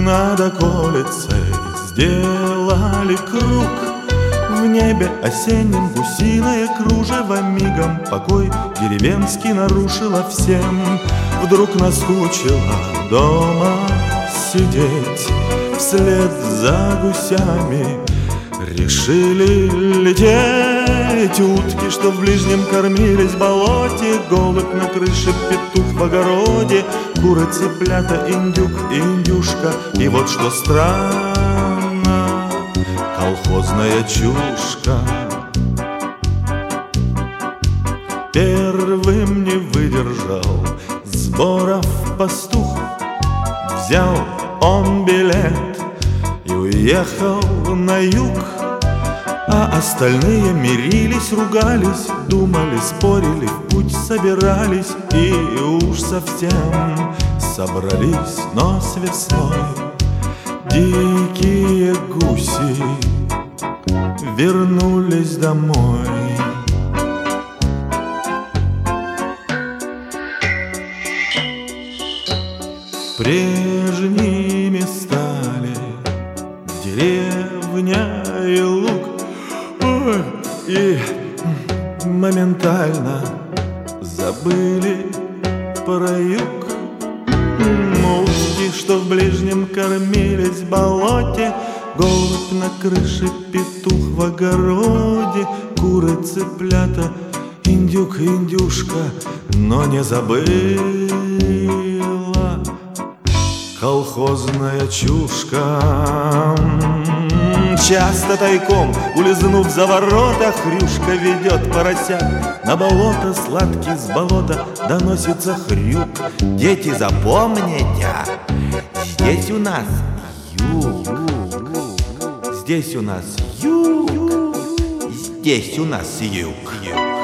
над околицей сделали круг. В небе осеннем гусиное кружево мигом покой деревенский нарушило всем. Вдруг наскучило дома сидеть, вслед за гусями решили лететь. Утки, что в ближнем кормились в болоте, голубь на крыше, петух в огороде, куры, цыплята, индюк и индюшка. И вот что странно, колхозная чушка. Первым не выдержал сборов пастух, взял он билет и уехал на юг. А остальные мирились, ругались, думали, спорили, в путь собирались. И уж совсем собрались, но с весной дикие гуси вернулись домой. Прежними стали деревня и луг, и моментально забыли про юг. Утки, что в ближнем кормились в болоте, голубь на крыше, петух в огороде, куры, цыплята, индюк и индюшка. Но не забыла колхозная чушка. Часто тайком, улизнув за ворота, хрюшка ведет поросят на болото. Сладкий с болота доносится хрюк. Дети, запомните, здесь у нас юг, здесь у нас юг, здесь у нас юг.